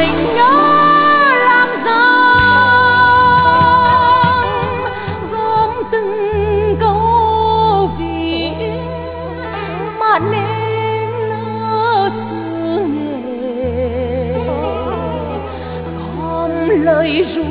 mình nhớ làm gian gom từng câu vì mà nên nỡ thương nghề gom lời ru